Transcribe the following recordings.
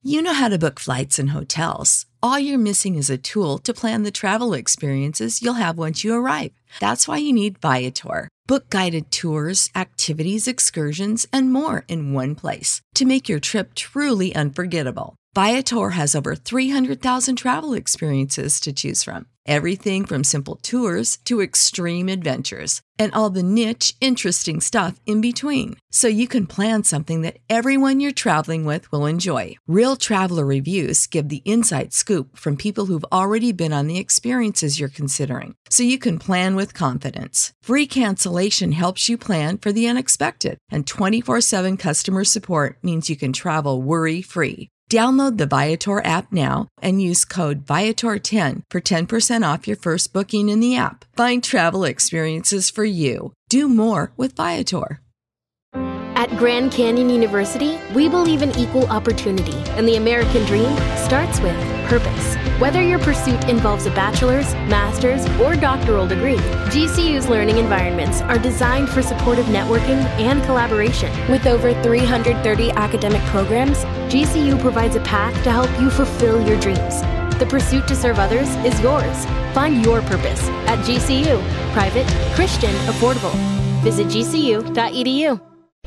You know how to book flights and hotels. All you're missing is a tool to plan the travel experiences you'll have once you arrive. That's why you need Viator. Book guided tours, activities, excursions, and more in one place to make your trip truly unforgettable. Viator has over 300,000 travel experiences to choose from. Everything from simple tours to extreme adventures and all the niche, interesting stuff in between. So you can plan something that everyone you're traveling with will enjoy. Real traveler reviews give the inside scoop from people who've already been on the experiences you're considering. So you can plan with confidence. Free cancellation helps you plan for the unexpected. And 24/7 customer support means you can travel worry-free. Download the Viator app now and use code Viator10 for 10% off your first booking in the app. Find travel experiences for you. Do more with Viator. At Grand Canyon University, we believe in equal opportunity, and the American dream starts with purpose. Whether your pursuit involves a bachelor's, master's, or doctoral degree, GCU's learning environments are designed for supportive networking and collaboration. With over 330 academic programs, GCU provides a path to help you fulfill your dreams. The pursuit to serve others is yours. Find your purpose at GCU. Private, Christian, affordable. Visit gcu.edu.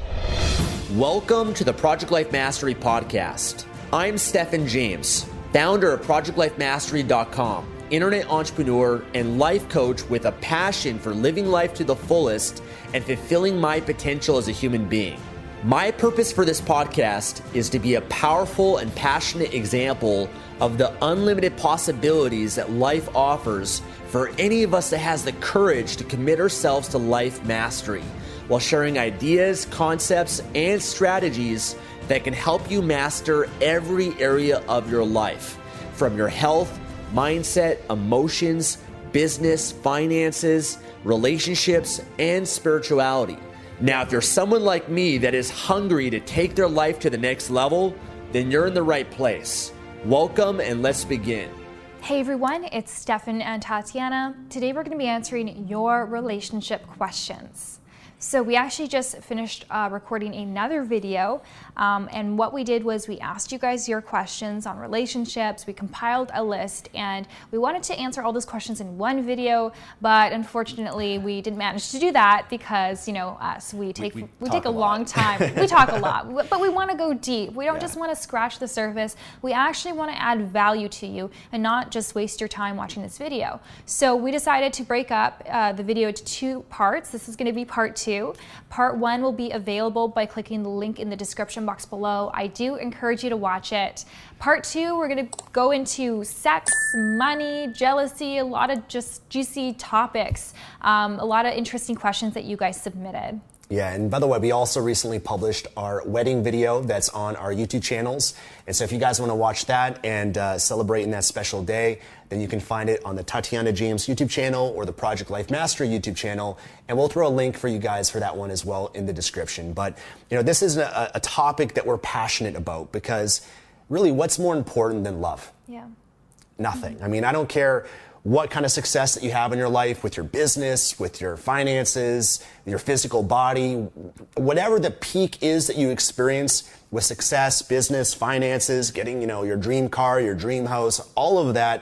Welcome to the Project Life Mastery Podcast. I'm Stephen James, founder of ProjectLifeMastery.com, internet entrepreneur and life coach with a passion for living life to the fullest and fulfilling my potential as a human being. My purpose for this podcast is to be a powerful and passionate example of the unlimited possibilities that life offers for any of us that has the courage to commit ourselves to life mastery, while sharing ideas, concepts, and strategies that can help you master every area of your life, from your health, mindset, emotions, business, finances, relationships, and spirituality. Now, if you're someone like me that is hungry to take their life to the next level, then you're in the right place. Welcome, and let's begin. Hey everyone, it's Stefan and Tatiana. Today we're going to be answering your relationship questions. So we actually just finished recording another video, and what we did was we asked you guys your questions on relationships. We compiled a list, and we wanted to answer all those questions in one video, but unfortunately we didn't manage to do that because, you know, us, we take a long time. We talk a lot, but we want to go deep. We don't just want to scratch the surface. We actually want to add value to you and not just waste your time watching this video. So we decided to break up the video into two parts. This is going to be part 2. Part 1 will be available by clicking the link in the description box below. I do encourage you to watch it. Part 2, we're going to go into sex, money, jealousy, a lot of just juicy topics, a lot of interesting questions that you guys submitted. Yeah, and by the way, we also recently published our wedding video that's on our YouTube channels. And so if you guys want to watch that and celebrate in that special day, then you can find it on the Tatiana James YouTube channel or the Project Life Mastery YouTube channel. And we'll throw a link for you guys for that one as well in the description. But, you know, this is a topic that we're passionate about because really what's more important than love? Yeah. Nothing. Mm-hmm. I mean, I don't care what kind of success that you have in your life with your business, with your finances, your physical body, whatever the peak is that you experience with success, business, finances, getting, you know, your dream car, your dream house, all of that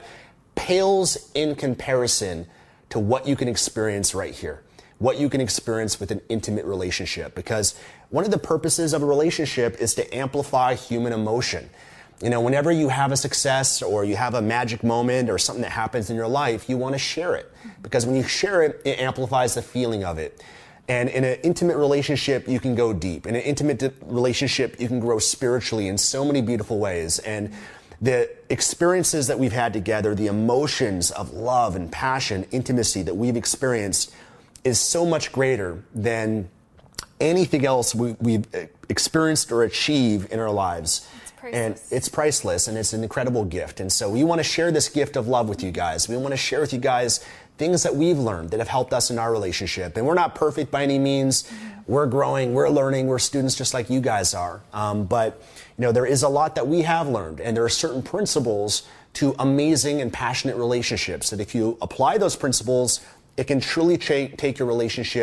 pales in comparison to what you can experience right here, what you can experience with an intimate relationship. Because one of the purposes of a relationship is to amplify human emotion. You know, whenever you have a success or you have a magic moment or something that happens in your life, you want to share it. Because when you share it, it amplifies the feeling of it. And in an intimate relationship, you can go deep. In an intimate relationship, you can grow spiritually in so many beautiful ways. And the experiences that we've had together, the emotions of love and passion, intimacy that we've experienced is so much greater than anything else we've experienced or achieved in our lives. And it's priceless, and it's an incredible gift. And so we want to share this gift of love with you guys. We want to share with you guys things that we've learned that have helped us in our relationship. And we're not perfect by any means. Mm-hmm. We're growing, we're learning, we're students just like you guys are. But, you know, there is a lot that we have learned, and there are certain principles to amazing and passionate relationships that if you apply those principles, it can truly take your relationship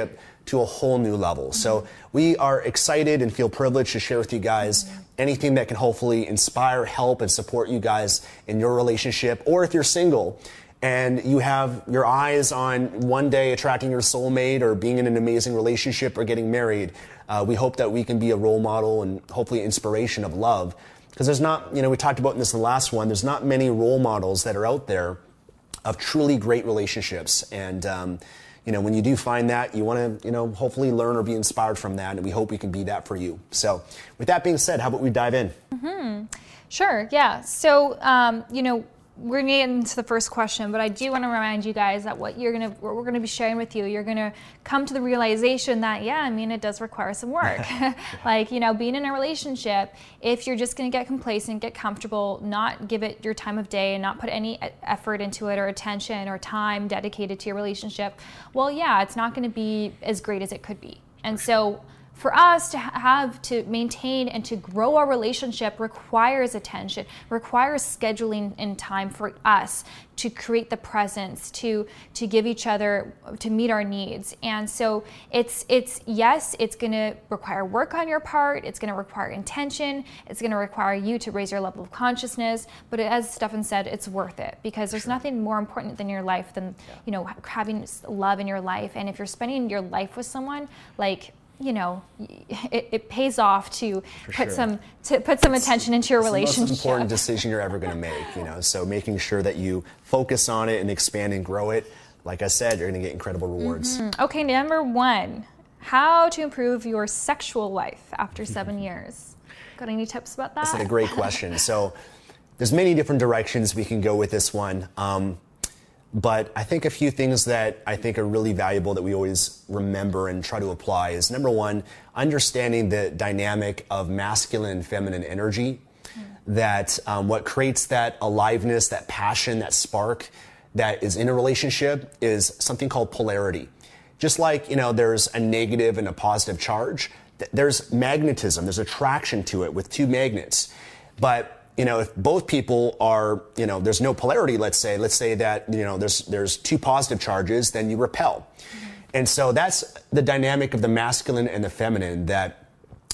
to a whole new level. So we are excited and feel privileged to share with you guys anything that can hopefully inspire, help, and support you guys in your relationship. Or if you're single and you have your eyes on one day attracting your soulmate or being in an amazing relationship or getting married, we hope that we can be a role model and hopefully inspiration of love. Because there's not, we talked about this in the last one, there's not many role models that are out there of truly great relationships. And, when you do find that, you want to, hopefully learn or be inspired from that. And we hope we can be that for you. So with that being said, how about we dive in? Sure. Yeah. So, we're going to get into the first question, but I do want to remind you guys that what we're going to be sharing with you, you're going to come to the realization that, it does require some work. Like, being in a relationship, if you're just going to get complacent, get comfortable, not give it your time of day and not put any effort into it or attention or time dedicated to your relationship, well, it's not going to be as great as it could be. And so for us to maintain and to grow our relationship requires attention, requires scheduling in time for us to create the presence, to give each other, to meet our needs. And so it's going to require work on your part, it's going to require intention, it's going to require you to raise your level of consciousness, but as Stefan said, it's worth it because there's nothing more important than your life than, having love in your life. And if you're spending your life with someone, it pays off to put some attention into your relationship. It's the most important decision you're ever going to make, so making sure that you focus on it and expand and grow it. Like I said, you're going to get incredible rewards. Okay, number 1, how to improve your sexual life after 7 years. Got any tips about that? That's a great question. So there's many different directions we can go with this one. But I think a few things that I think are really valuable that we always remember and try to apply is, number 1, understanding the dynamic of masculine and feminine energy, that what creates that aliveness, that passion, that spark that is in a relationship is something called polarity. Just like, there's a negative and a positive charge, there's magnetism, there's attraction to it with two magnets. But if both people are, there's no polarity, let's say that, there's two positive charges, then you repel. And so that's the dynamic of the masculine and the feminine that,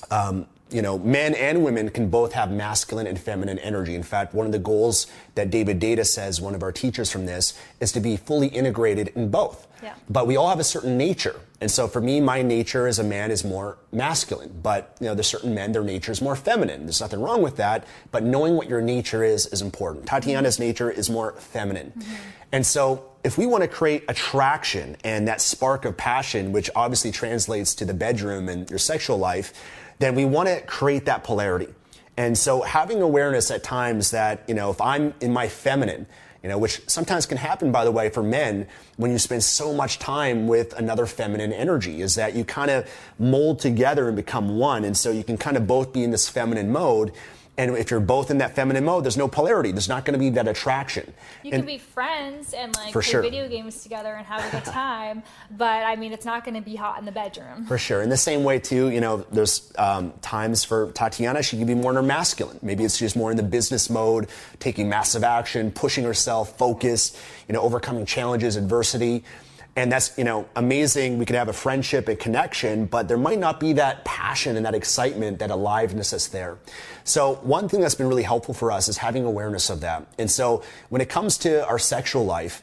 men and women can both have masculine and feminine energy. In fact, one of the goals that David Data says, one of our teachers from this, is to be fully integrated in both. Yeah. But we all have a certain nature. And so for me, my nature as a man is more masculine. But, there's certain men, their nature is more feminine. There's nothing wrong with that. But knowing what your nature is important. Tatiana's nature is more feminine. And so if we want to create attraction and that spark of passion, which obviously translates to the bedroom and your sexual life, then we want to create that polarity. And so having awareness at times that, if I'm in my feminine, which sometimes can happen, by the way, for men when you spend so much time with another feminine energy, is that you kind of mold together and become one. And so you can kind of both be in this feminine mode. And if you're both in that feminine mode, there's no polarity. There's not going to be that attraction. You can be friends and play video games together and have a good time, but it's not going to be hot in the bedroom. For sure. In the same way too, there's times for Tatiana, she can be more in her masculine. Maybe it's just more in the business mode, taking massive action, pushing herself, focused, overcoming challenges, adversity. And that's, amazing. We could have a friendship, a connection, but there might not be that passion and that excitement, that aliveness that's there. So one thing that's been really helpful for us is having awareness of that. And so when it comes to our sexual life,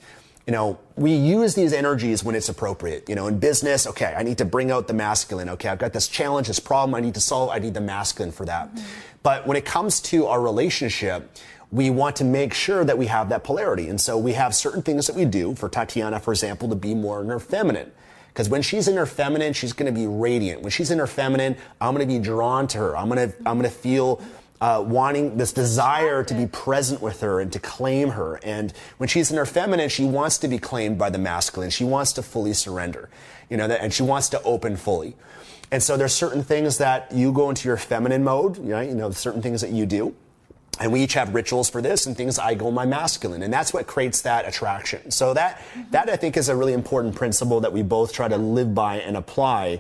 we use these energies when it's appropriate. In business, okay, I need to bring out the masculine. Okay, I've got this challenge, this problem I need to solve. I need the masculine for that. But when it comes to our relationship, we want to make sure that we have that polarity. And so we have certain things that we do, for Tatiana, for example, to be more in her feminine. Because when she's in her feminine, she's going to be radiant. When she's in her feminine, I'm going to be drawn to her. I'm going to feel wanting this desire to be present with her and to claim her. And when she's in her feminine, she wants to be claimed by the masculine. She wants to fully surrender, and she wants to open fully. And so there's certain things that you go into your feminine mode, certain things that you do. And we each have rituals for this and things I go my masculine. And that's what creates that attraction. So that I think is a really important principle that we both try to live by and apply.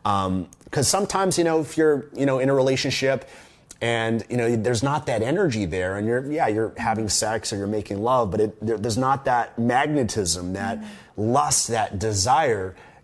Because sometimes, if you're, in a relationship and, there's not that energy there and you're having sex or you're making love, but there's not that magnetism, that lust, that desire,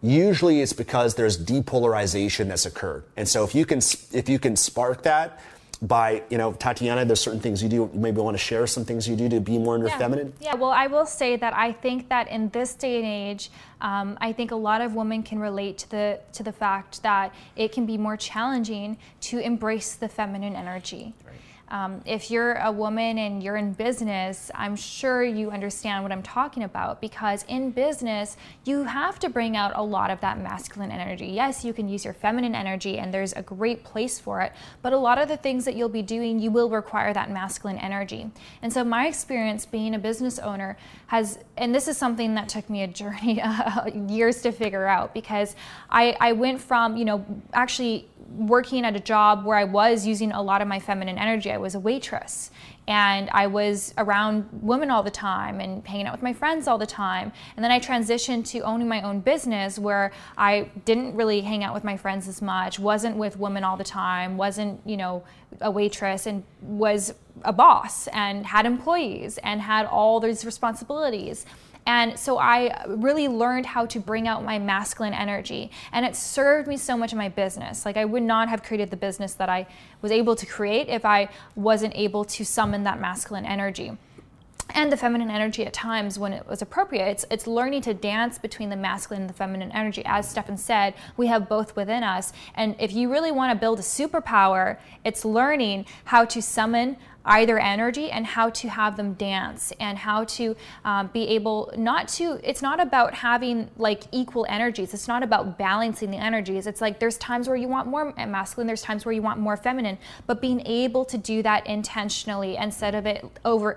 usually it's because there's depolarization that's occurred. And so if you can spark that by, Tatiana, there's certain things you do. You maybe want to share some things you do to be more in your feminine? Yeah, well, I will say that I think that in this day and age, I think a lot of women can relate to the fact that it can be more challenging to embrace the feminine energy. Right. If you're a woman and you're in business, I'm sure you understand what I'm talking about, because in business, you have to bring out a lot of that masculine energy. Yes, you can use your feminine energy and there's a great place for it, but a lot of the things that you'll be doing, you will require that masculine energy. And so my experience being a business owner and this is something that took me a journey, years to figure out, because I went from, actually working at a job where I was using a lot of my feminine energy. I was a waitress and I was around women all the time and hanging out with my friends all the time. And then I transitioned to owning my own business where I didn't really hang out with my friends as much, wasn't with women all the time, wasn't, a waitress, and was a boss and had employees and had all these responsibilities. And so I really learned how to bring out my masculine energy, and it served me so much in my business. Like, I would not have created the business that I was able to create if I wasn't able to summon that masculine energy. And the feminine energy at times when it was appropriate. It's learning to dance between the masculine and the feminine energy. As Stefan said, we have both within us. And if you really want to build a superpower, it's learning how to summon either energy and how to have them dance, and how to be able it's not about having like equal energies. It's not about balancing the energies. It's like there's times where you want more masculine, there's times where you want more feminine, but being able to do that intentionally instead of it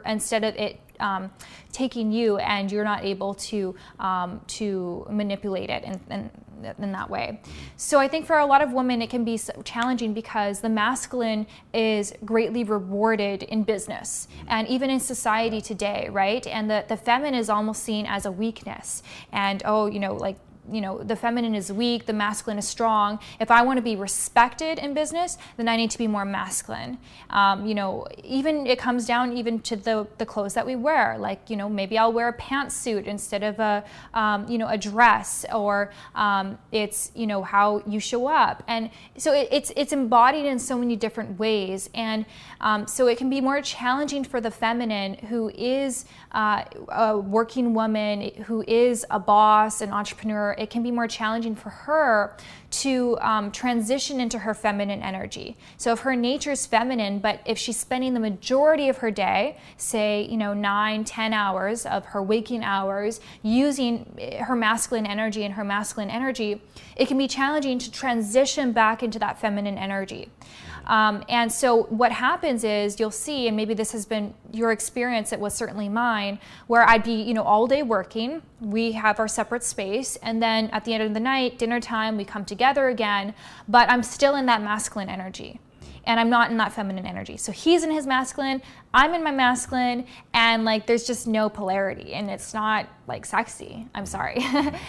taking you and you're not able to manipulate it in that way. So I think for a lot of women it can be challenging because the masculine is greatly rewarded in business and even in society today, right? And the feminine is almost seen as a weakness. And the feminine is weak, the masculine is strong. If I want to be respected in business, then I need to be more masculine. Even it comes down even to the clothes that we wear. Like, maybe I'll wear a pantsuit instead of a dress, or it's, how you show up. And so it's embodied in so many different ways. And so it can be more challenging for the feminine, who is a working woman, who is a boss, an entrepreneur. It can be more challenging for her to transition into her feminine energy. So if her nature is feminine, but if she's spending the majority of her day, say, 9-10 hours of her waking hours using her masculine energy and her masculine energy, it can be challenging to transition back into that feminine energy. And so what happens is you'll see, and maybe this has been your experience, it was certainly mine, where I'd be, all day working, we have our separate space, and then at the end of the night, dinner time, we come together again, but I'm still in that masculine energy. And I'm not in that feminine energy. So he's in his masculine, I'm in my masculine, and there's just no polarity, and it's not sexy. I'm sorry.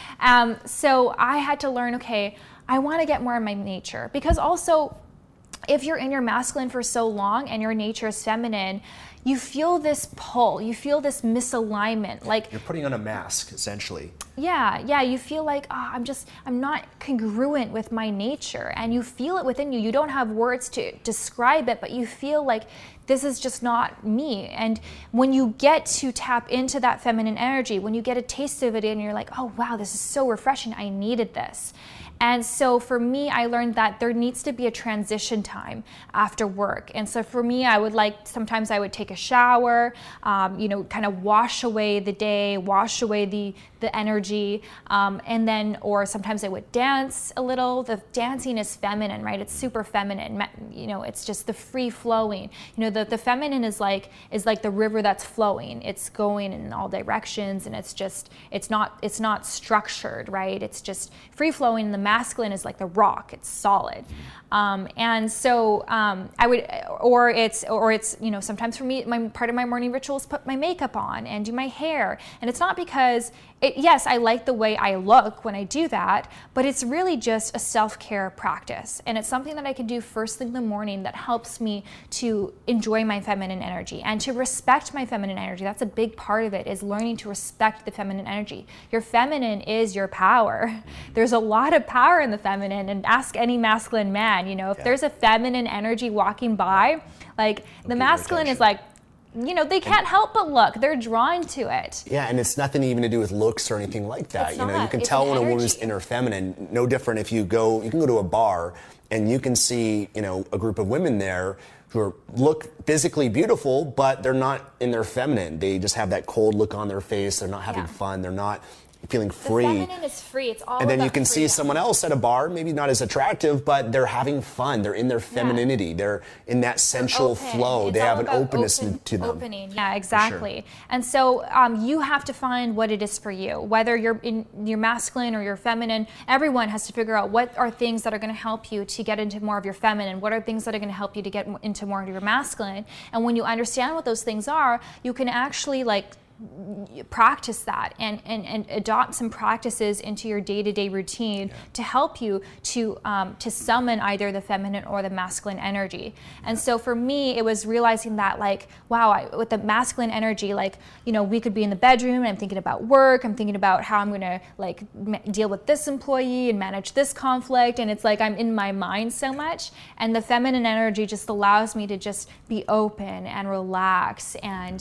So I had to learn, okay, I want to get more in my nature, because also, if you're in your masculine for so long and your nature is feminine, you feel this pull, you feel this misalignment. You're putting on a mask, essentially. Yeah, you feel like, I'm not congruent with my nature, and you feel it within you. You don't have words to describe it, but you feel like this is just not me. And when you get to tap into that feminine energy, when you get a taste of it and you're like, oh wow, this is so refreshing, I needed this. And so for me, I learned that there needs to be a transition time after work. And so for me, sometimes I would take a shower, kind of wash away the day, wash away the energy, and then, or sometimes I would dance a little. The dancing is feminine, right? It's super feminine. It's just the free flowing. The feminine is like the river that's flowing. It's going in all directions, and it's not structured, right? It's just free flowing. The masculine is like the rock, it's solid. And so I would, or it's, you know, sometimes for me, part of my morning ritual is put my makeup on and do my hair. And it's not because, yes, I like the way I look when I do that, but it's really just a self-care practice. And it's something that I can do first thing in the morning that helps me to enjoy my feminine energy and to respect my feminine energy. That's a big part of it, is learning to respect the feminine energy. Your feminine is your power. There's a lot of power in the feminine, and ask any masculine man, you know, if there's a feminine energy walking by, like the masculine is like, you know, they can't help but look. They're drawn to it. Yeah, and it's nothing even to do with looks or anything like that. It's you know, not. you can It's tell an when a energy. woman's inner feminine. No different if you can go to a bar and you can see, you know, a group of women there who look physically beautiful, but they're not in their feminine. They just have that cold look on their face. They're not having fun. They're not feeling free. The feminine is free. It's all And then about you can see freedom. someone else at a bar, maybe not as attractive, but they're having fun. They're in their femininity. They're in that sensual Open. flow. It's They all have an about openness to them. Opening. Yeah, exactly. And so you have to find what it is for you. Whether you're masculine or you're feminine, everyone has to figure out what are things that are going to help you to get into more of your feminine. What are things that are going to help you to get into more of your masculine? And when you understand what those things are, you can actually practice that and adopt some practices into your day-to-day routine to help you to summon either the feminine or the masculine energy. And so for me, it was realizing that, like, wow, with the masculine energy, like, you know, we could be in the bedroom and I'm thinking about work, I'm thinking about how I'm gonna like deal with this employee and manage this conflict, and it's like I'm in my mind so much. And the feminine energy just allows me to just be open and relax and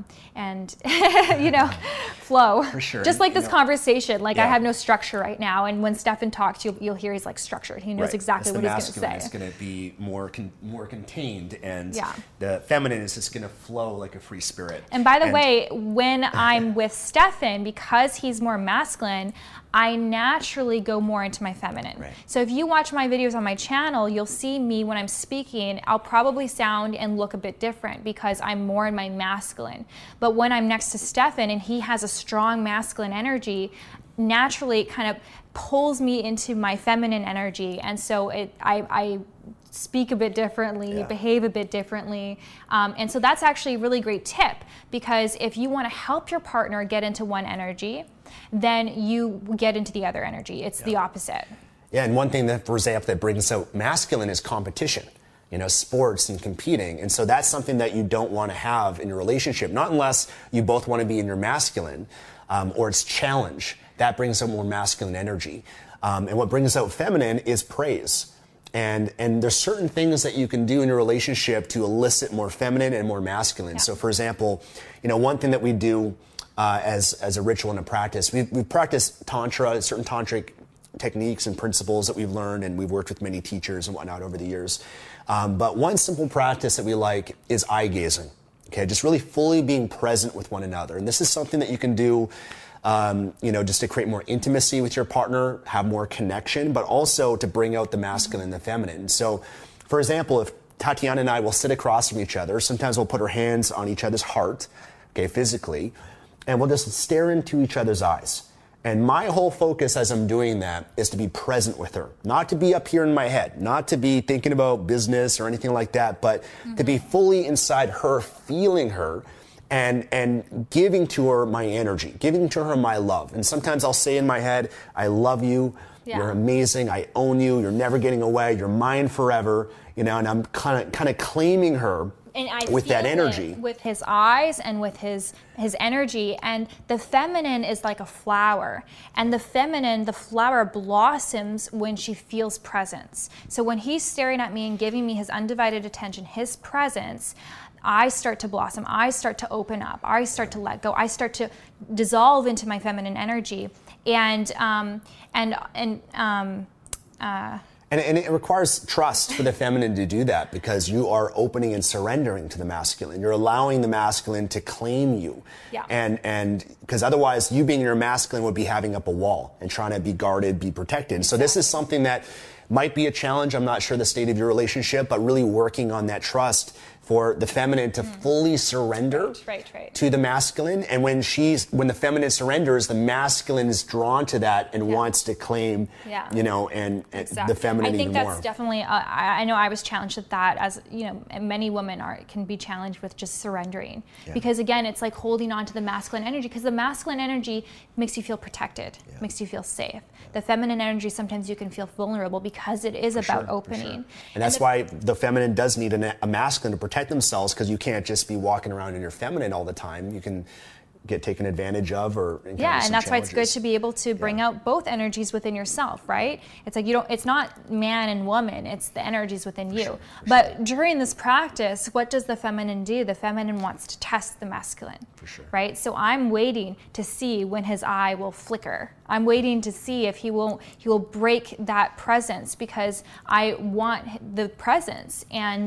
you know, flow. For sure. Just like this know, conversation. Like I yeah. have no structure right now, and when Stefan talks, you'll hear he's like structured. He knows exactly what he's going to say. The masculine is going to be more contained, and Yeah. the feminine is just going to flow like a free spirit. And by the way, when I'm with Stefan, because he's more masculine, I naturally go more into my feminine. Right. So if you watch my videos on my channel, you'll see me when I'm speaking, I'll probably sound and look a bit different because I'm more in my masculine. But when I'm next to Stefan and he has a strong masculine energy, naturally it kind of pulls me into my feminine energy. And so I speak a bit differently, behave a bit differently. And so that's actually a really great tip, because if you want to help your partner get into one energy, then you get into the other energy. It's the opposite. Yeah, and one thing that, for example, that brings out masculine is competition. You know, sports and competing. And so that's something that you don't want to have in your relationship, not unless you both want to be in your masculine, or it's challenge. That brings out more masculine energy. And what brings out feminine is praise. And there's certain things that you can do in your relationship to elicit more feminine and more masculine. Yeah. So for example, you know, one thing that we do as a ritual and a practice, we practice Tantra, certain tantric techniques and principles that we've learned, and we've worked with many teachers and whatnot over the years. But one simple practice that we like is eye gazing. Okay, just really fully being present with one another. And this is something that you can do, you know, just to create more intimacy with your partner, have more connection, but also to bring out the masculine and the feminine. So, for example, if Tatiana and I will sit across from each other, sometimes we'll put our hands on each other's heart, okay, physically, and we'll just stare into each other's eyes. And my whole focus as I'm doing that is to be present with her, not to be up here in my head, not to be thinking about business or anything like that, but to be fully inside her, feeling her, and giving to her my energy, giving to her my love. And sometimes I'll say in my head, I love you, you're amazing, I own you, you're never getting away, you're mine forever, you know, and I'm kind of claiming her. And I with that energy, with his eyes and with his energy. And the feminine is like a flower, and the feminine, the flower blossoms when she feels presence. So when he's staring at me and giving me his undivided attention, his presence, I start to blossom, I start to open up, I start to let go, I start to dissolve into my feminine energy. And it requires trust for the feminine to do that, because you are opening and surrendering to the masculine. You're allowing the masculine to claim you. Yeah. And because otherwise you being your masculine would be having up a wall and trying to be guarded, be protected. So this is something that might be a challenge. I'm not sure the state of your relationship, but really working on that trust for the feminine to fully surrender to the masculine. And when the feminine surrenders, the masculine is drawn to that and wants to claim, you know, and the feminine even more. I think that's definitely, I know I was challenged with that, as, you know, many women can be challenged with just surrendering. Because again, it's like holding on to the masculine energy, because the masculine energy makes you feel protected, makes you feel safe. The feminine energy, sometimes you can feel vulnerable because it is about opening. And that's why the feminine does need a masculine to protect themselves, because you can't just be walking around in your feminine all the time. You can get taken advantage of or encounter some and that's challenges. why it's good to be able to bring out both energies within yourself, right? It's like it's not man and woman, it's the energies within you. But during this practice, what does the feminine do? The feminine wants to test the masculine, right? So I'm waiting to see when his eye will flicker. I'm waiting to see if he will break that presence, because I want the presence. And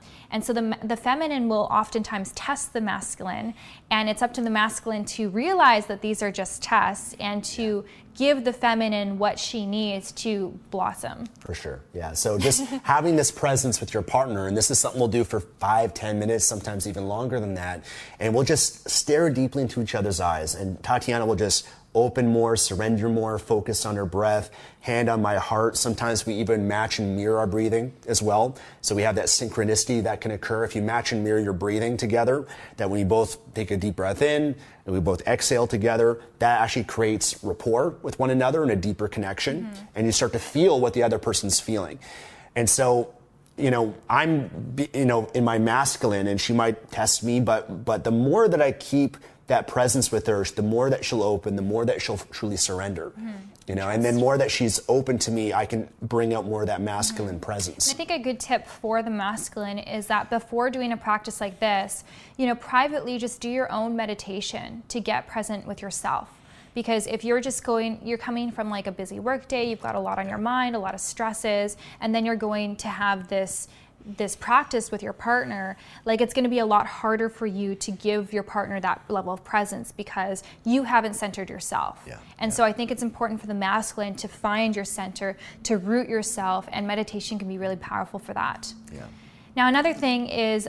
so the feminine will oftentimes test the masculine, and it's up to the masculine to realize that these are just tests and to give the feminine what she needs to blossom. For sure, yeah. So just having this presence with your partner, and this is something we'll do for 5-10 minutes, sometimes even longer than that, and we'll just stare deeply into each other's eyes, and Tatiana will just open more, surrender more, focus on her breath, hand on my heart. Sometimes we even match and mirror our breathing as well. So we have that synchronicity that can occur if you match and mirror your breathing together, that when you both take a deep breath in and we both exhale together, that actually creates rapport with one another and a deeper connection. And you start to feel what the other person's feeling. And so, you know, I'm, you know, in my masculine, and she might test me, but the more that I keep that presence with her, the more that she'll open, the more that she'll truly surrender, you know, and then more that she's open to me, I can bring out more of that masculine presence. I think a good tip for the masculine is that before doing a practice like this, you know, privately just do your own meditation to get present with yourself. Because if you're just you're coming from like a busy work day, you've got a lot on your mind, a lot of stresses, and then you're going to have this practice with your partner, like it's going to be a lot harder for you to give your partner that level of presence because you haven't centered yourself. And so I think it's important for the masculine to find your center, to root yourself, and meditation can be really powerful for that. Now, another thing is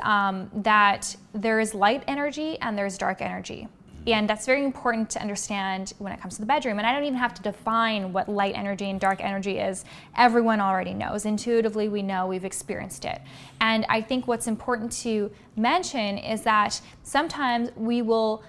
that there is light energy and there's dark energy. And that's very important to understand when it comes to the bedroom. And I don't even have to define what light energy and dark energy is. Everyone already knows. Intuitively, we know, we've experienced it. And I think what's important to mention is that sometimes we will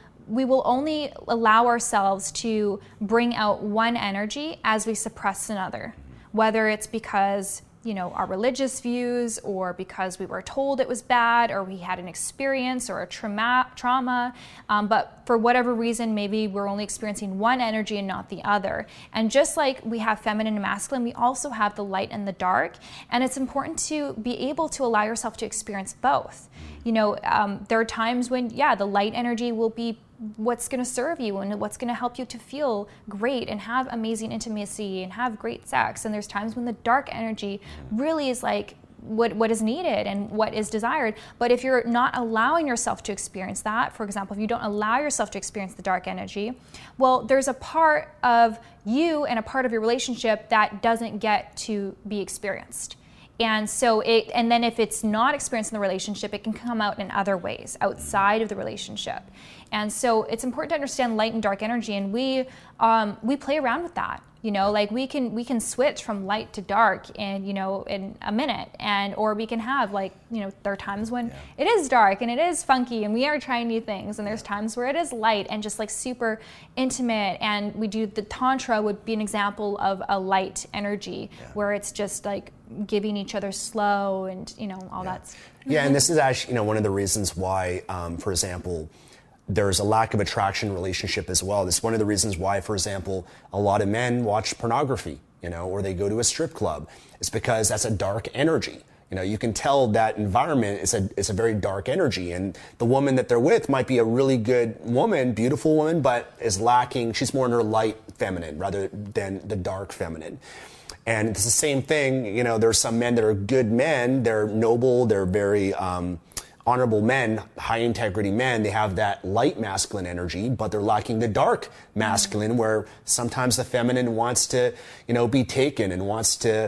only allow ourselves to bring out one energy as we suppress another, whether it's because, you know, our religious views, or because we were told it was bad, or we had an experience or a trauma, but for whatever reason, maybe we're only experiencing one energy and not the other. And just like we have feminine and masculine, we also have the light and the dark, and it's important to be able to allow yourself to experience both. You know, there are times when, the light energy will be what's going to serve you and what's going to help you to feel great and have amazing intimacy and have great sex. And there's times when the dark energy really is like what is needed and what is desired. But if you're not allowing yourself to experience that, for example, if you don't allow yourself to experience the dark energy, well, there's a part of you and a part of your relationship that doesn't get to be experienced. And so and then if it's not experienced in the relationship, it can come out in other ways outside of the relationship. And so it's important to understand light and dark energy, and we play around with that. You know, like we can switch from light to dark in a minute, or we can have there are times when it is dark and it is funky and we are trying new things, and there's times where it is light and just like super intimate, and we do the tantra would be an example of a light energy where it's just like giving each other slow and all that. And this is actually one of the reasons why, for example, there's a lack of attraction in relationship as well. This is one of the reasons why, for example, a lot of men watch pornography, or they go to a strip club. It's because that's a dark energy. You can tell that environment is a very dark energy, and the woman that they're with might be a really good woman, beautiful woman, but is lacking. She's more in her light feminine rather than the dark feminine. And it's the same thing. There's some men that are good men. They're noble. They're very honorable men, high integrity men. They have that light masculine energy, but they're lacking the dark masculine, where sometimes the feminine wants to, be taken and wants to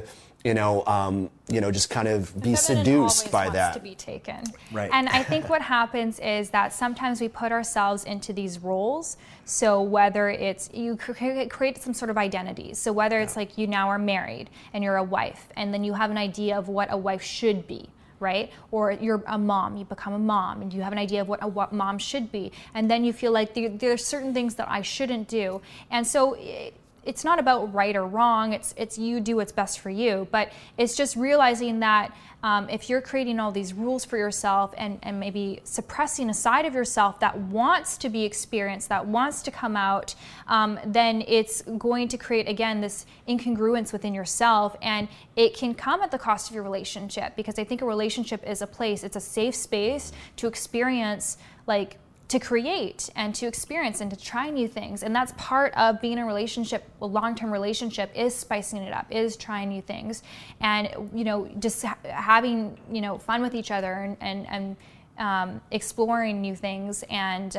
just kind of be The feminine seduced always by wants that. to be taken. Right. And I think what happens is that sometimes we put ourselves into these roles. So whether it's you create some sort of identity. So whether it's like you now are married and you're a wife, and then you have an idea of what a wife should be. Right? Or you're a mom, you become a mom, and you have an idea of what mom should be. And then you feel like there's certain things that I shouldn't do. And so it's not about right or wrong, it's you do what's best for you. But it's just realizing that if you're creating all these rules for yourself and maybe suppressing a side of yourself that wants to be experienced, that wants to come out, then it's going to create, again, this incongruence within yourself, and it can come at the cost of your relationship, because I think a relationship is a place, it's a safe space to experience, like, to create and to experience and to try new things. And that's part of being in a relationship, a long-term relationship, is spicing it up, is trying new things, and just having fun with each other and exploring new things. And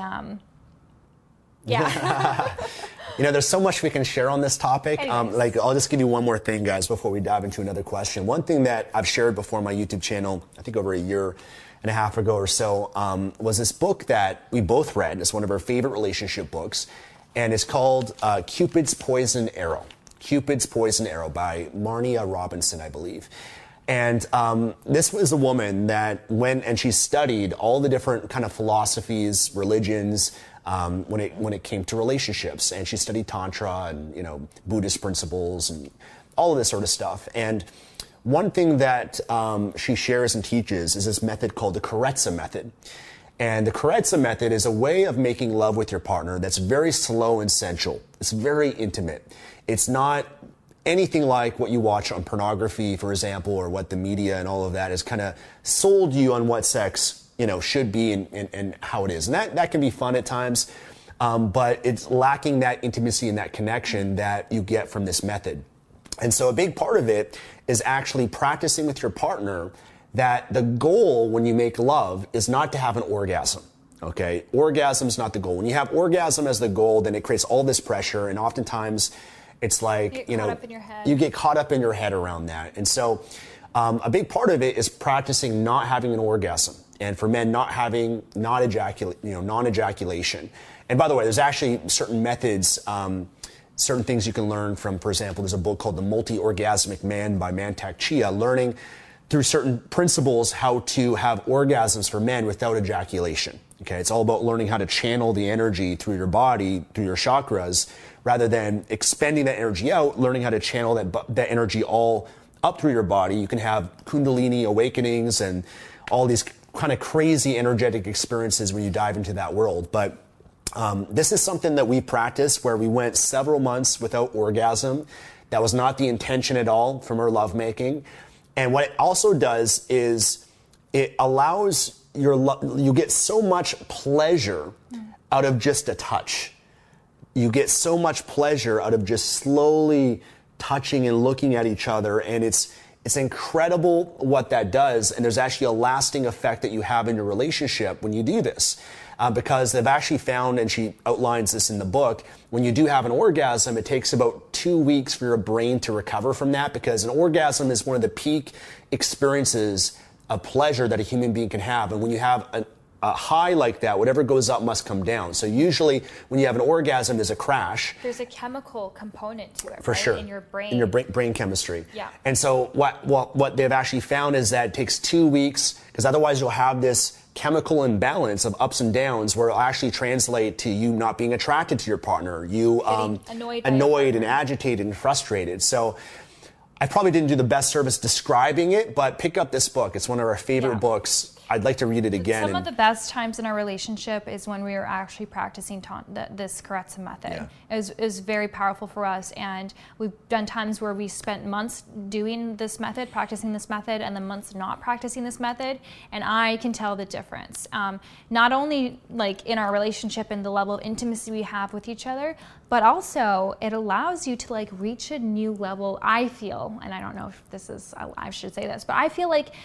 there's so much we can share on this topic. I'll just give you one more thing, guys, before we dive into another question. One thing that I've shared before on my YouTube channel, I think over a year and a half ago or so, was this book that we both read. It's one of our favorite relationship books, and it's called Cupid's Poison Arrow. Cupid's Poison Arrow by Marnia Robinson, I believe. And this was a woman that went and she studied all the different kind of philosophies, religions, when it came to relationships. And she studied Tantra and, Buddhist principles and all of this sort of stuff. And one thing that she shares and teaches is this method called the Karetsa method. And the Karetsa method is a way of making love with your partner that's very slow and sensual. It's very intimate. It's not anything like what you watch on pornography, for example, or what the media and all of that has kind of sold you on what sex, should be and how it is. And that can be fun at times, but it's lacking that intimacy and that connection that you get from this method. And so a big part of it is actually practicing with your partner that the goal when you make love is not to have an orgasm. Okay? Orgasm is not the goal. When you have orgasm as the goal, then it creates all this pressure, and oftentimes it's like, you get caught up in your head around that. And so a big part of it is practicing not having an orgasm. And for men, non-ejaculation. And by the way, there's actually certain methods, certain things you can learn from, for example, there's a book called The Multi-Orgasmic Man by Mantak Chia, learning through certain principles how to have orgasms for men without ejaculation. Okay, it's all about learning how to channel the energy through your body, through your chakras, rather than expending that energy out, learning how to channel that energy all up through your body. You can have Kundalini awakenings and all these kind of crazy energetic experiences when you dive into that world. But this is something that we practiced where we went several months without orgasm. That was not the intention at all from our lovemaking. And what it also does is it allows you get so much pleasure out of just a touch. You get so much pleasure out of just slowly touching and looking at each other. And it's incredible what that does. And there's actually a lasting effect that you have in your relationship when you do this. Because they've actually found, and she outlines this in the book, when you do have an orgasm, it takes about 2 weeks for your brain to recover from that, because an orgasm is one of the peak experiences of pleasure that a human being can have. And when you have a high like that, whatever goes up must come down. So usually when you have an orgasm, there's a crash. There's a chemical component to it, for right? sure. In your brain. In your brain chemistry. Yeah. And so what they've actually found is that it takes 2 weeks, because otherwise you'll have this chemical imbalance of ups and downs where it'll actually translate to you not being attracted to your partner, you annoyed and agitated and frustrated. So I probably didn't do the best service describing it, but pick up this book. It's one of our favorite books. I'd like to read it again. Some of the best times in our relationship is when we were actually practicing this Karetsa method. Yeah. It was very powerful for us, and we've done times where we spent months doing this method, practicing this method, and then months not practicing this method, and I can tell the difference. Not only like in our relationship and the level of intimacy we have with each other, but also it allows you to like reach a new level, I feel, and I don't know if this is, I should say this, but I feel like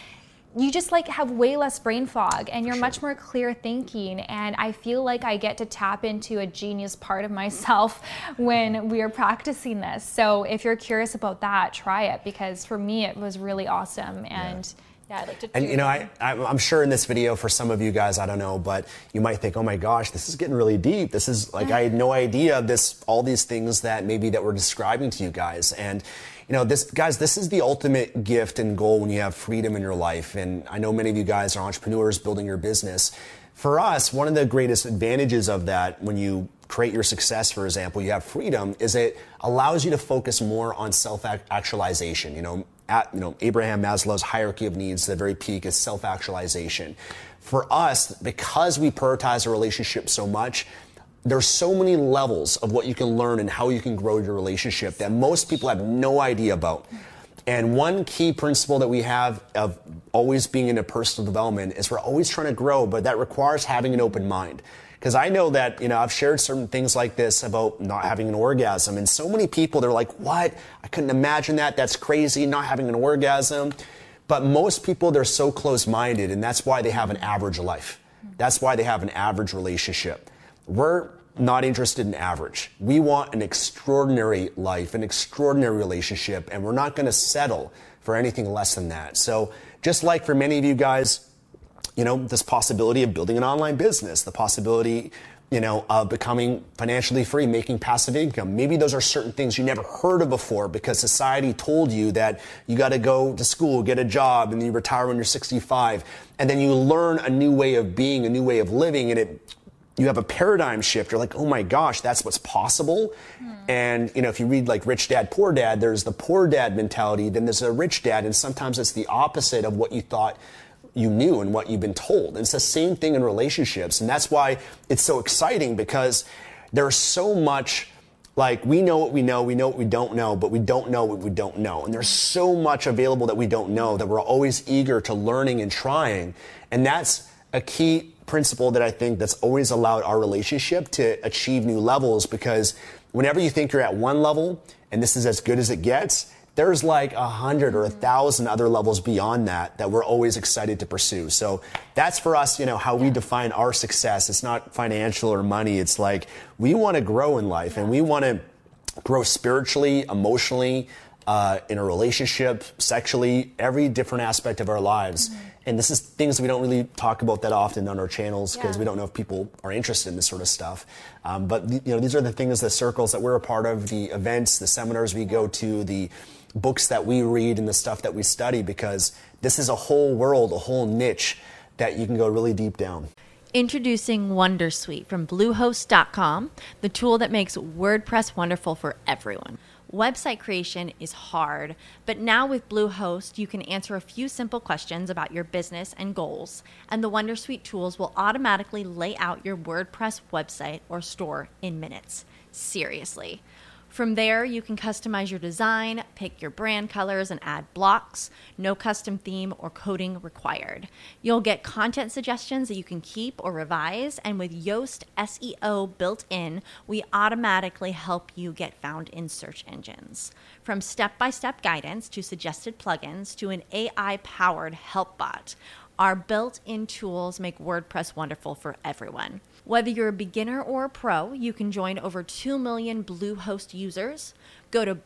you just like have way less brain fog, and you're much more clear thinking. And I feel like I get to tap into a genius part of myself when we are practicing this. So if you're curious about that, try it, because for me it was really awesome. And yeah, I'd like to do And you know, I'm sure in this video, for some of you guys, I don't know, but you might think, oh my gosh, this is getting really deep. This is like, I had no idea all these things that we're describing to you guys. And you know, this is the ultimate gift and goal when you have freedom in your life. And I know many of you guys are entrepreneurs building your business. For us, one of the greatest advantages of that, when you create your success, for example, you have freedom, is it allows you to focus more on self-actualization. You know, Abraham Maslow's hierarchy of needs, the very peak is self-actualization. For us, because we prioritize a relationship so much, there's so many levels of what you can learn and how you can grow your relationship that most people have no idea about. And one key principle that we have of always being into personal development is we're always trying to grow, but that requires having an open mind. Because I know that, you know, I've shared certain things like this about not having an orgasm, and so many people, they're like, what? I couldn't imagine that. That's crazy, not having an orgasm. But most people, they're so close-minded, and that's why they have an average life. That's why they have an average relationship. We're not interested in average. We want an extraordinary life, an extraordinary relationship, and we're not going to settle for anything less than that. So just like for many of you guys, you know, this possibility of building an online business, the possibility, you know, of becoming financially free, making passive income. Maybe those are certain things you never heard of before because society told you that you got to go to school, get a job, and then you retire when you're 65. And then you learn a new way of being, a new way of living, and you have a paradigm shift. You're like, oh my gosh, that's what's possible. And, you know, if you read like Rich Dad, Poor Dad, there's the poor dad mentality, then there's a rich dad, and sometimes it's the opposite of what you thought you knew and what you've been told. And it's the same thing in relationships. And that's why it's so exciting, because there's so much, like, we know what we know what we don't know, but we don't know what we don't know. And there's so much available that we don't know that we're always eager to learning and trying. And that's a key principle that I think that's always allowed our relationship to achieve new levels, because whenever you think you're at one level and this is as good as it gets, there's like 100 or 1,000 other levels beyond that we're always excited to pursue. So that's for us, you know, how we define our success. It's not financial or money. It's like we want to grow in life, and we want to grow spiritually, emotionally, in a relationship, sexually, every different aspect of our lives. And this is things we don't really talk about that often on our channels, because we don't know if people are interested in this sort of stuff. But you know, these are the things, the circles that we're a part of, the events, the seminars we go to, the books that we read, and the stuff that we study, because this is a whole world, a whole niche that you can go really deep down. Introducing Wondersuite from Bluehost.com, the tool that makes WordPress wonderful for everyone. Website creation is hard, but now with Bluehost, you can answer a few simple questions about your business and goals, and the Wondersuite tools will automatically lay out your WordPress website or store in minutes. Seriously. From there, you can customize your design, pick your brand colors, and add blocks. No custom theme or coding required. You'll get content suggestions that you can keep or revise, and with Yoast SEO built in, we automatically help you get found in search engines. From step-by-step guidance to suggested plugins to an AI-powered help bot, our built-in tools make WordPress wonderful for everyone. Whether you're a beginner or a pro, you can join over 2 million Bluehost users. Go to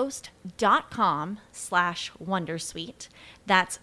bluehost.com/wondersuite. That's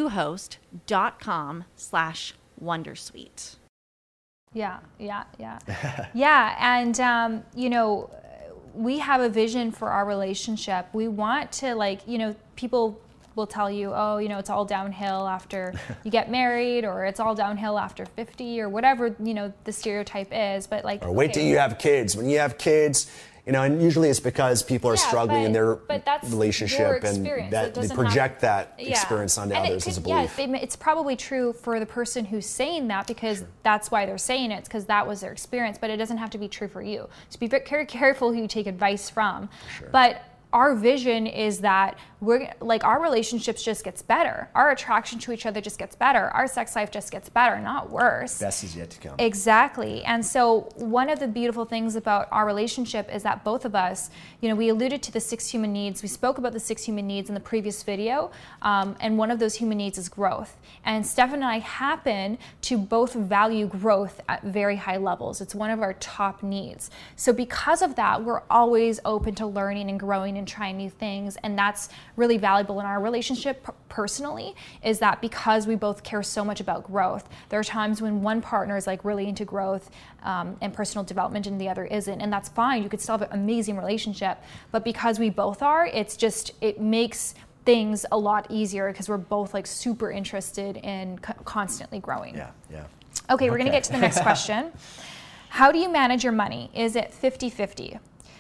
bluehost.com/wondersuite. Yeah. Yeah, and you know, we have a vision for our relationship. We want to, like, you know, people will tell you, oh, you know, it's all downhill after you get married, or it's all downhill after 50, or whatever, you know, the stereotype is. But like, or wait till you have kids. When you have kids, you know, and usually it's because people are struggling in their relationship, and that they project that experience onto others as a belief. Yeah, it's probably true for the person who's saying that, because that's why they're saying it, because that was their experience. But it doesn't have to be true for you. So be very careful who you take advice from. But our vision is that our relationships just gets better. Our attraction to each other just gets better. Our sex life just gets better, not worse. Best is yet to come. Exactly. And so one of the beautiful things about our relationship is that both of us, we alluded to the 6 human needs. We spoke about the 6 human needs in the previous video. And one of those human needs is growth. And Steph and I happen to both value growth at very high levels. It's one of our top needs. So because of that, we're always open to learning and growing and trying new things. And that's really valuable in our relationship personally, is that because we both care so much about growth, there are times when one partner is like really into growth and personal development and the other isn't. And that's fine. You could still have an amazing relationship. But because we both are, it makes things a lot easier because we're both like super interested in constantly growing. Yeah. Okay, we're going to get to the next question. How do you manage your money? Is it 50-50?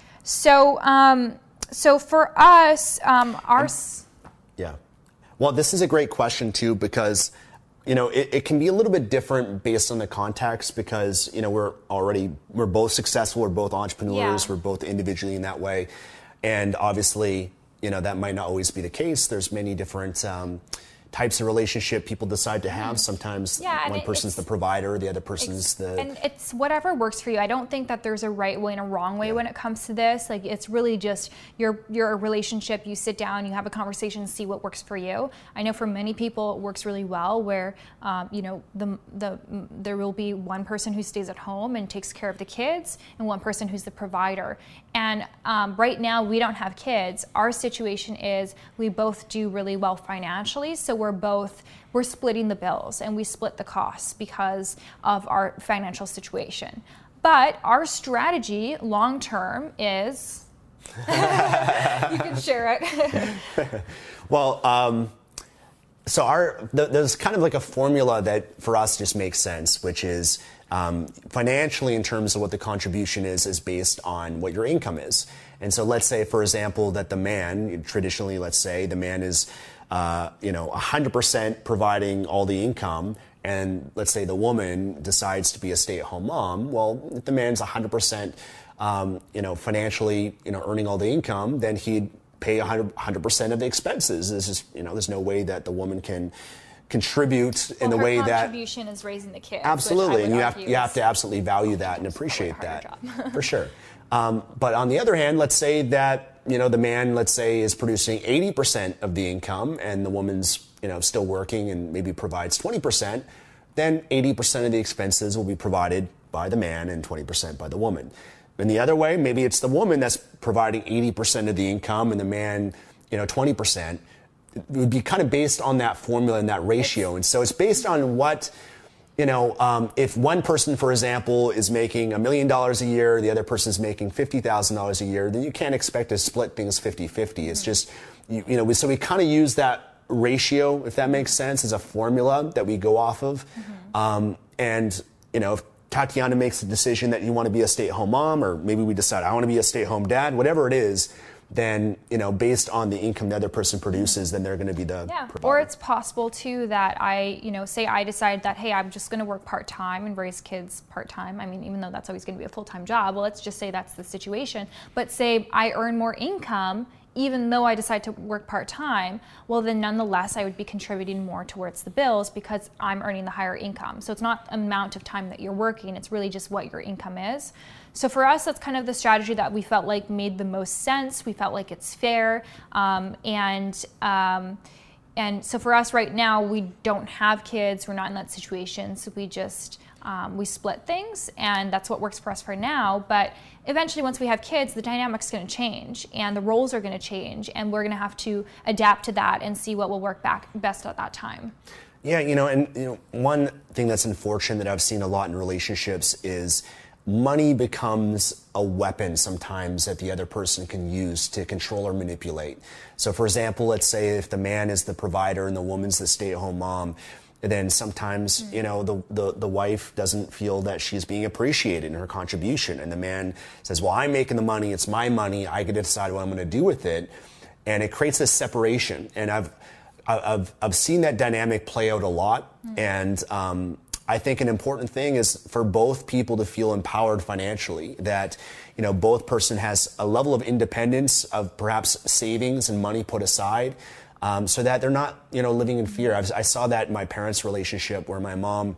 So for us, Yeah. Well, this is a great question too, because it can be a little bit different based on the context, because we're both successful, we're both entrepreneurs, we're both individually in that way, and obviously that might not always be the case. There's many different types of relationship people decide to have. Sometimes one person's the provider, the other person's the... And it's whatever works for you. I don't think that there's a right way and a wrong way when it comes to this. Like, it's really just your relationship. You sit down, you have a conversation, see what works for you. I know for many people it works really well where, there will be one person who stays at home and takes care of the kids and one person who's the provider. And right now we don't have kids. Our situation is we both do really well financially, so we're splitting the bills and we split the costs because of our financial situation. But our strategy long term is you can share it. Well, so there's kind of like a formula that for us just makes sense, which is financially, in terms of what the contribution is based on what your income is. And so let's say, for example, that the man, traditionally, let's say the man is 100% providing all the income, and let's say the woman decides to be a stay-at-home mom. Well, if the man's 100%, financially, earning all the income, then he'd pay 100% of the expenses. There's no way that the woman can contribute in the way that her contribution is raising the kids. Absolutely, and you have to absolutely value that and appreciate that for sure. But on the other hand, let's say that the man, let's say, is producing 80% of the income, and the woman's still working and maybe provides 20%. Then 80% of the expenses will be provided by the man and 20% by the woman. In the other way, maybe it's the woman that's providing 80% of the income and the man, 20%. It would be kind of based on that formula and that ratio. And so it's based on what, if one person, for example, is making $1 million a year, the other person is making $50,000 a year, then you can't expect to split things 50-50. It's just, so we kind of use that ratio, if that makes sense, as a formula that we go off of. If Tatiana makes the decision that you want to be a stay-at-home mom, or maybe we decide I want to be a stay-at-home dad, whatever it is, then, based on the income the other person produces, then they're going to be the provider. Or it's possible, too, that say I decide that, hey, I'm just going to work part-time and raise kids part-time. I mean, even though that's always going to be a full-time job, well, let's just say that's the situation. But say I earn more income, even though I decide to work part-time, well, then nonetheless, I would be contributing more towards the bills because I'm earning the higher income. So it's not the amount of time that you're working, it's really just what your income is. So for us, that's kind of the strategy that we felt like made the most sense. We felt like it's fair. And so for us right now, we don't have kids. We're not in that situation. So we just, we split things, and that's what works for us for now. But eventually, once we have kids, the dynamic's going to change and the roles are going to change, and we're going to have to adapt to that and see what will work best at that time. Yeah, one thing that's unfortunate that I've seen a lot in relationships is money becomes a weapon sometimes that the other person can use to control or manipulate. So for example, let's say if the man is the provider and the woman's the stay-at-home mom, then sometimes, the wife doesn't feel that she's being appreciated in her contribution. And the man says, well, I'm making the money, it's my money, I get to decide what I'm going to do with it. And it creates this separation. And I've seen that dynamic play out a lot. And I think an important thing is for both people to feel empowered financially, that, both person has a level of independence of perhaps savings and money put aside, so that they're not, living in fear. I saw that in my parents' relationship where my mom,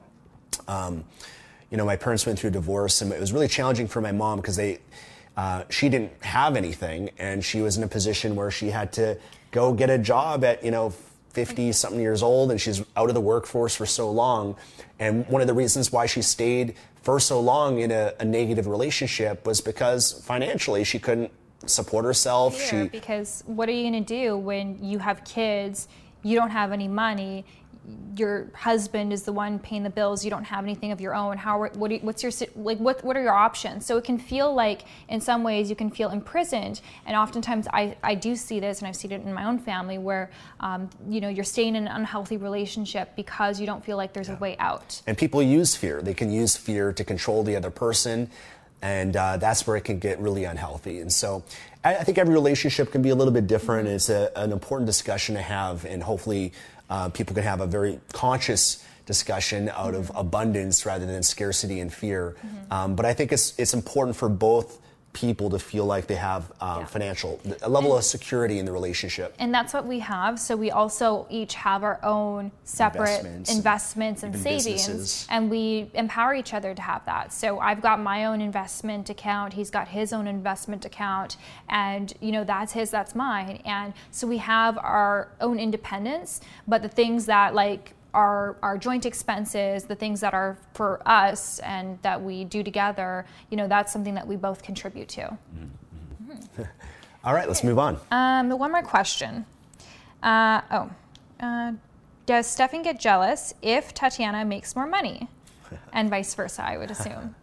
my parents went through a divorce, and it was really challenging for my mom because she didn't have anything, and she was in a position where she had to go get a job at, 50-something years old, and she's out of the workforce for so long. And one of the reasons why she stayed for so long in a negative relationship was because financially she couldn't support herself. Because what are you going to do when you have kids, you don't have any money, your husband is the one paying the bills, you don't have anything of your own? What are your options? So it can feel like, in some ways, you can feel imprisoned. And oftentimes I do see this, and I've seen it in my own family, where you're staying in an unhealthy relationship because you don't feel like there's a way out. And people use fear. They can use fear to control the other person, and that's where it can get really unhealthy. And so I think every relationship can be a little bit different. It's an important discussion to have, and hopefully people can have a very conscious discussion out of abundance rather than scarcity and fear. But I think it's important for both people to feel like they have a level of security in the relationship. And that's what we have. So we also each have our own separate investments and savings, businesses. And we empower each other to have that. So I've got my own investment account, he's got his own investment account, and that's his, that's mine. And so we have our own independence, but the things that our joint expenses, the things that are for us and that we do together, that's something that we both contribute to. All right, let's move on. One more question. Does Stefan get jealous if Tatiana makes more money? And vice versa, I would assume.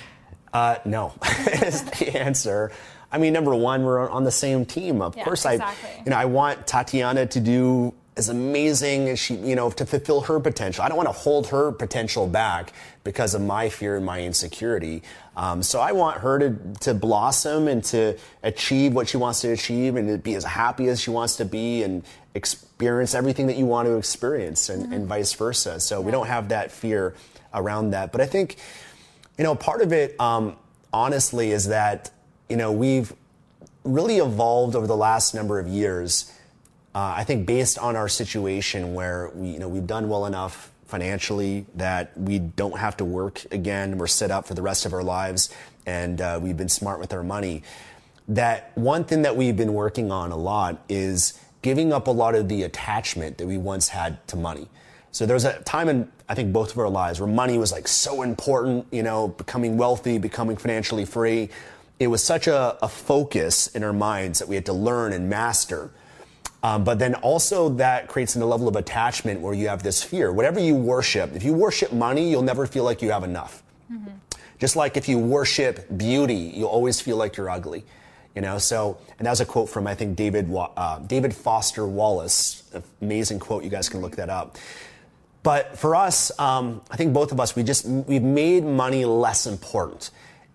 No, is the answer. I mean, number one, we're on the same team. Of course, exactly. I want Tatiana to do as amazing as she, to fulfill her potential. I don't want to hold her potential back because of my fear and my insecurity. So I want her to blossom and to achieve what she wants to achieve, and to be as happy as she wants to be, and experience everything that you want to experience, and vice versa. So we don't have that fear around that. But I think, part of it, honestly, is that, we've really evolved over the last number of years. I think based on our situation where we've done well enough financially that we don't have to work again, we're set up for the rest of our lives, and we've been smart with our money, that one thing that we've been working on a lot is giving up a lot of the attachment that we once had to money. So there's a time in, I think, both of our lives where money was so important, becoming wealthy, becoming financially free. It was such a focus in our minds that we had to learn and master. But then also that creates a level of attachment where you have this fear. Whatever you worship, if you worship money, you'll never feel like you have enough. Just like if you worship beauty, you'll always feel like you're ugly. So, and that was a quote from, I think, David Foster Wallace. Amazing quote. You guys can look that up. But for us, I think both of us, we've made money less important.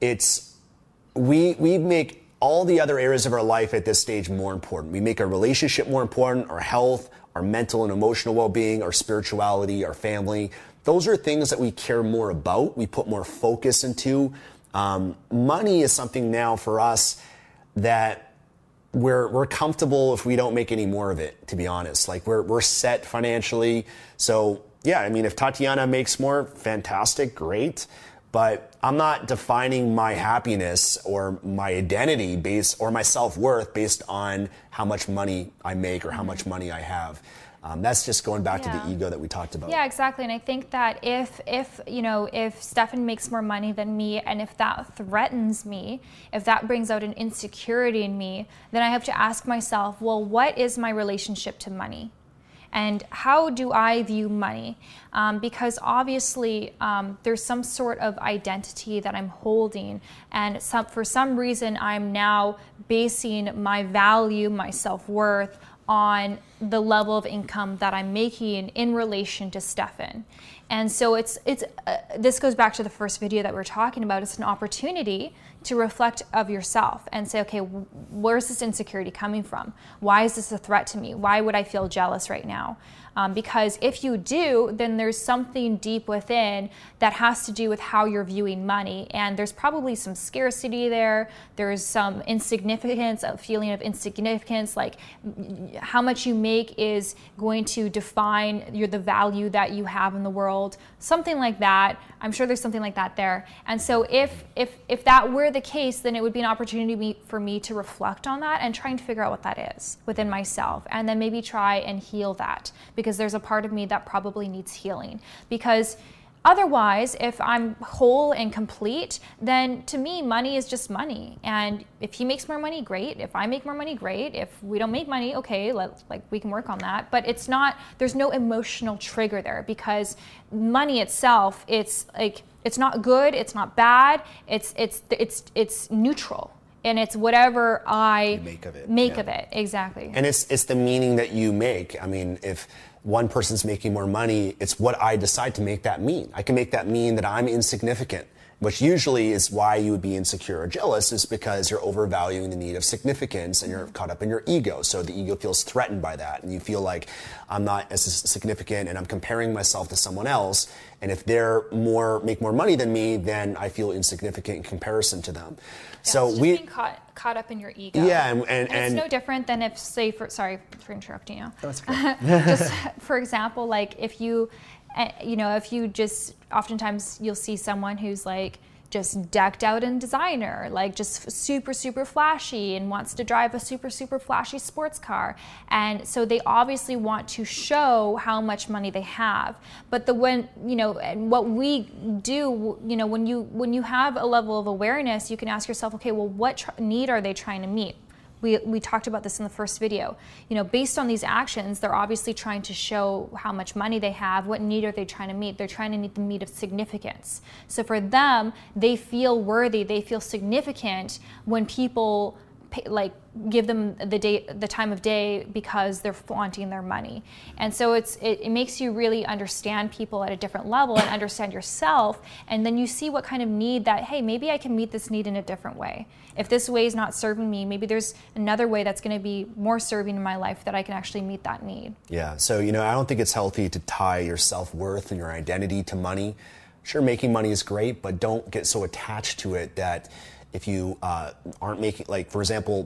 We make all the other areas of our life at this stage more important. We make our relationship more important, our health, our mental and emotional well-being, our spirituality, our family. Those are things that we care more about, we put more focus into. Money is something now for us that we're comfortable if we don't make any more of it, to be honest. We're set financially. So yeah, I mean, if Tatiana makes more, fantastic, great. But I'm not defining my happiness or my identity or my self-worth based on how much money I make or how much money I have. That's just going back to the ego that we talked about. Yeah, exactly. And I think that if Stefan makes more money than me, and if that threatens me, if that brings out an insecurity in me, then I have to ask myself, well, what is my relationship to money? And how do I view money? Because obviously there's some sort of identity that I'm holding, and for some reason I'm now basing my value, my self-worth on the level of income that I'm making in relation to Stefan. And so this goes back to the first video that we were talking about. It's an opportunity to reflect of yourself and say, okay, where's this insecurity coming from? Why is this a threat to me? Why would I feel jealous right now? Because if you do, then there's something deep within that has to do with how you're viewing money. And there's probably some scarcity there. There's some insignificance, a feeling of insignificance, like how much you make is going to define the value that you have in the world, something like that. I'm sure there's something like that there. And so if that were the case, then it would be an opportunity for me to reflect on that and trying to figure out what that is within myself, and then maybe try and heal that, because there's a part of me that probably needs healing. Because otherwise, if I'm whole and complete, then to me, money is just money. And if he makes more money, great. If I make more money, great. If we don't make money, okay, we can work on that. But there's no emotional trigger there, because money itself, it's not good, it's not bad, it's neutral. And it's whatever I make of it. Exactly. And it's the meaning that you make. I mean, if one person's making more money, it's what I decide to make that mean. I can make that mean that I'm insignificant, which usually is why you would be insecure or jealous, is because you're overvaluing the need of significance and you're caught up in your ego. So the ego feels threatened by that, and you feel like I'm not as significant and I'm comparing myself to someone else. And if they're make more money than me, then I feel insignificant in comparison to them. Yeah, so it's just being caught up in your ego. Yeah, and it's no different than if, say, sorry for interrupting you. That's okay. Just for example, like if you just, oftentimes you'll see someone who's like just decked out in designer, like just super, super flashy, and wants to drive a super, super flashy sports car. And so they obviously want to show how much money they have. But and what we do, when you have a level of awareness, you can ask yourself, okay, well, what need are they trying to meet? We talked about this in the first video. Based on these actions, they're obviously trying to show how much money they have. What need are they trying to meet? They're trying to meet the need of significance. So for them, they feel worthy, they feel significant when people give them the time of day because they're flaunting their money. And so it makes you really understand people at a different level and understand yourself. And then you see what kind of need that, hey, maybe I can meet this need in a different way. If this way is not serving me, maybe there's another way that's going to be more serving in my life that I can actually meet that need. Yeah, so I don't think it's healthy to tie your self-worth and your identity to money. Sure, making money is great, but don't get so attached to it that if you aren't making, for example,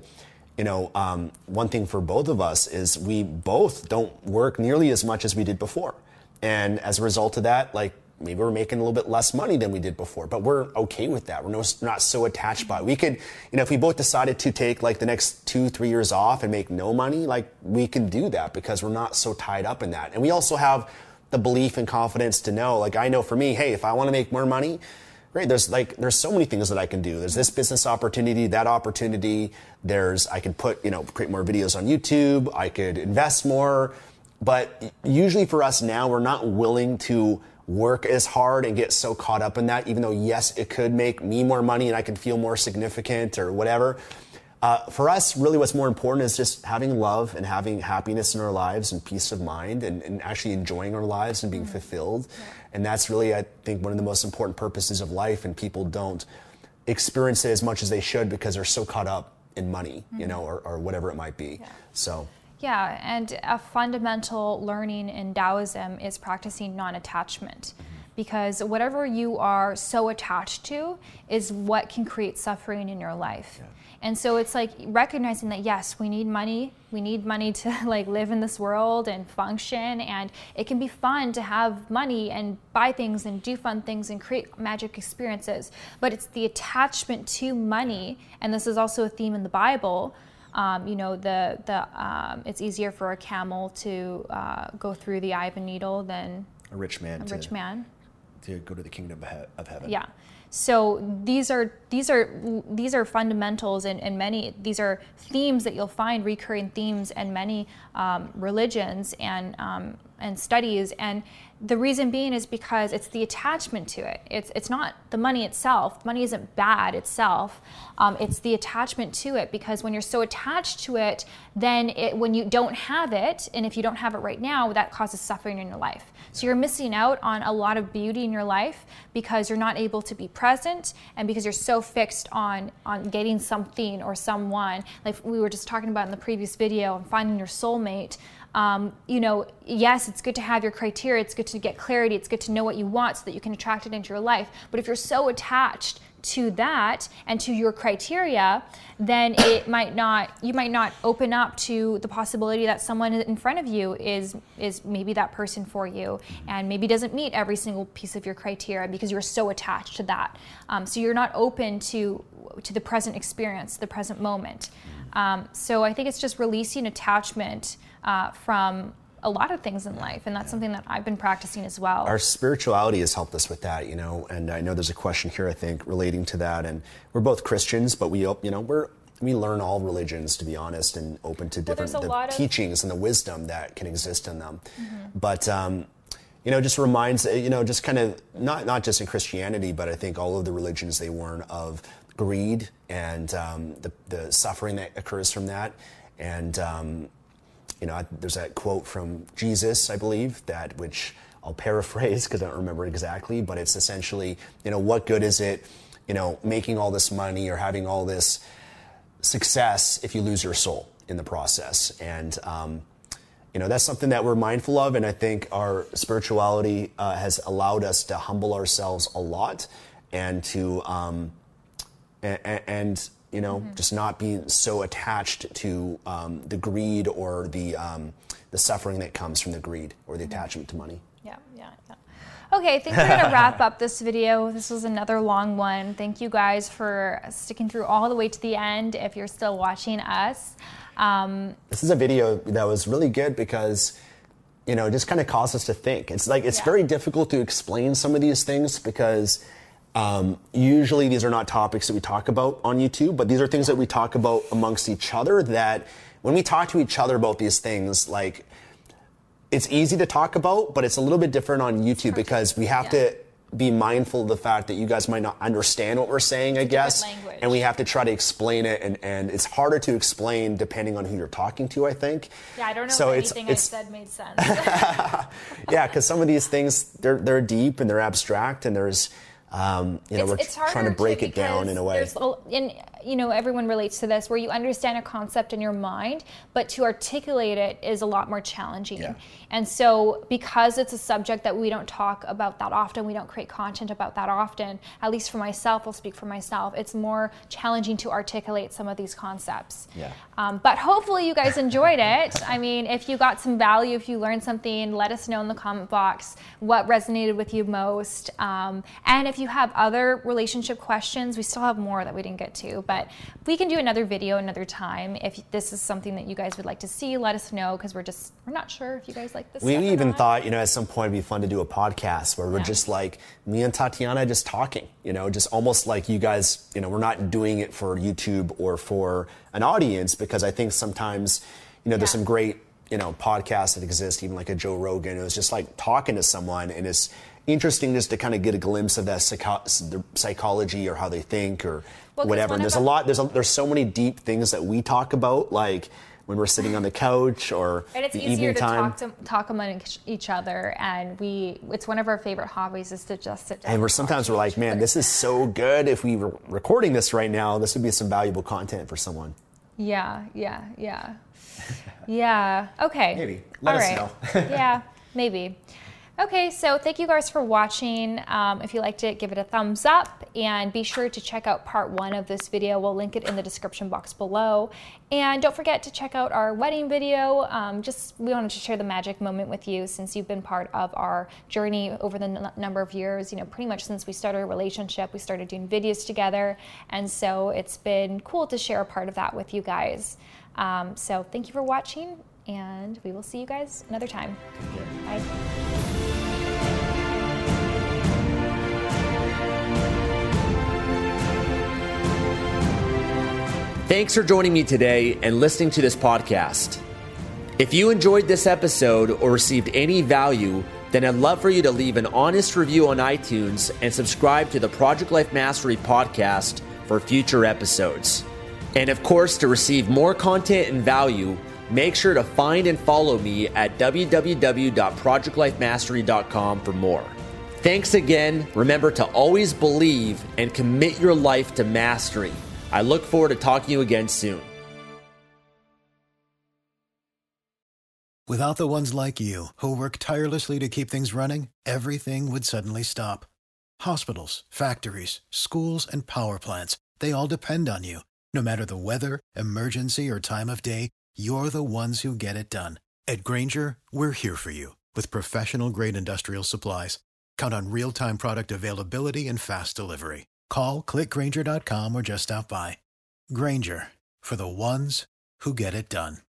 one thing for both of us is we both don't work nearly as much as we did before. And as a result of that, maybe we're making a little bit less money than we did before, but we're okay with that. We're not so attached by it. We could, if we both decided to take the next 2-3 years off and make no money, we can do that because we're not so tied up in that. And we also have the belief and confidence to know, I know for me, hey, if I want to make more money, great. There's so many things that I can do. There's this business opportunity, that opportunity. I could create more videos on YouTube. I could invest more. But usually for us now, we're not willing to work as hard and get so caught up in that, even though, yes, it could make me more money and I can feel more significant or whatever. For us, really what's more important is just having love and having happiness in our lives and peace of mind and actually enjoying our lives and being fulfilled. Yeah. And that's really, I think, one of the most important purposes of life, and people don't experience it as much as they should because they're so caught up in money, or whatever it might be. Yeah. So. Yeah, and a fundamental learning in Taoism is practicing non-attachment. Because whatever you are so attached to is what can create suffering in your life. Yeah. And so it's recognizing that, yes, we need money. We need money to live in this world and function. And it can be fun to have money and buy things and do fun things and create magic experiences. But it's the attachment to money, and this is also a theme in the Bible. It's easier for a camel to go through the eye of a needle than a rich man to go to the kingdom of heaven. Yeah. So these are fundamentals and many, these are themes that you'll find, recurring themes in many religions and studies. And The reason being is because it's the attachment to it. It's not the money itself. Money isn't bad itself. It's the attachment to it, because when you're so attached to it, then when you don't have it, and if you don't have it right now, that causes suffering in your life. So you're missing out on a lot of beauty in your life because you're not able to be present, and because you're so fixed on getting something or someone. Like we were just talking about in the previous video, on finding your soulmate. Yes, it's good to have your criteria, it's good to get clarity, it's good to know what you want so that you can attract it into your life. But if you're so attached to that and to your criteria, then you might not open up to the possibility that someone in front of you is maybe that person for you, and maybe doesn't meet every single piece of your criteria because you're so attached to that. So you're not open to the present experience, the present moment. So I think it's just releasing attachment from a lot of things in life, and that's something that I've been practicing as well. Our spirituality has helped us with that, and I know there's a question here, I think, relating to that, and we're both Christians, but we learn all religions, to be honest, and open to different teachings and the wisdom that can exist in them. Mm-hmm. But just reminds, just kind of not just in Christianity, but I think all of the religions, they warn of greed and the suffering that occurs from that. And there's that quote from Jesus, I believe, which I'll paraphrase because I don't remember exactly, but it's essentially, what good is it, making all this money or having all this success if you lose your soul in the process? And that's something that we're mindful of, and I think our spirituality has allowed us to humble ourselves a lot, and to just not be so attached to the greed or the suffering that comes from the greed or the attachment to money. Yeah. Okay, I think we're going to wrap up this video. This was another long one. Thank you guys for sticking through all the way to the end if you're still watching us. This is a video that was really good because, it just kind of caused us to think. It's very difficult to explain some of these things because usually these are not topics that we talk about on YouTube, but these are things that we talk about amongst each other, that when we talk to each other about these things, like, it's easy to talk about, but it's a little bit different on YouTube because we have to be mindful of the fact that you guys might not understand what we're saying, I guess. And we have to try to explain it, and it's harder to explain depending on who you're talking to, I think. Yeah, I don't know if anything I said made sense. Yeah, because some of these things, they're deep and they're abstract, and there's we're trying to break it down in a way. Everyone relates to this, where you understand a concept in your mind, but to articulate it is a lot more challenging. Yeah. And so because it's a subject that we don't talk about that often, we don't create content about that often, at least for myself, I'll speak for myself, it's more challenging to articulate some of these concepts. Yeah. But hopefully you guys enjoyed it. I mean, if you got some value, if you learned something, let us know in the comment box what resonated with you most. And if you have other relationship questions, we still have more that we didn't get to, but we can do another video another time. If this is something that you guys would like to see, let us know, because we're not sure if you guys like this. We even thought, at some point it'd be fun to do a podcast where we're just like me and Tatiana just talking, just almost like you guys, we're not doing it for YouTube or for an audience, because I think sometimes, there's some great, podcasts that exist, even like a Joe Rogan. It was just like talking to someone, and it's interesting just to kind of get a glimpse of that psychology or how they think or whatever. And there's so many deep things that we talk about, like when we're sitting on the couch or and it's the easier evening time. to talk among each other, and it's one of our favorite hobbies is to just sit down. And we're like, man, this is so good. If we were recording this right now, this would be some valuable content for someone. Yeah. Okay. Maybe. Let us know. Yeah, maybe. Okay, so thank you guys for watching. If you liked it, give it a thumbs up, and be sure to check out part 1 of this video. We'll link it in the description box below. And don't forget to check out our wedding video. We wanted to share the magic moment with you, since you've been part of our journey over the number of years, pretty much since we started a relationship. We started doing videos together, and so it's been cool to share a part of that with you guys. So thank you for watching, and we will see you guys another time. Bye. Thanks for joining me today and listening to this podcast. If you enjoyed this episode or received any value, then I'd love for you to leave an honest review on iTunes and subscribe to the Project Life Mastery podcast for future episodes. And of course, to receive more content and value, make sure to find and follow me at www.projectlifemastery.com for more. Thanks again. Remember to always believe and commit your life to mastery. I look forward to talking to you again soon. Without the ones like you, who work tirelessly to keep things running, everything would suddenly stop. Hospitals, factories, schools, and power plants, they all depend on you. No matter the weather, emergency, or time of day, you're the ones who get it done. At Grainger, we're here for you with professional-grade industrial supplies. Count on real-time product availability and fast delivery. Call, click Grainger.com, or just stop by. Grainger, for the ones who get it done.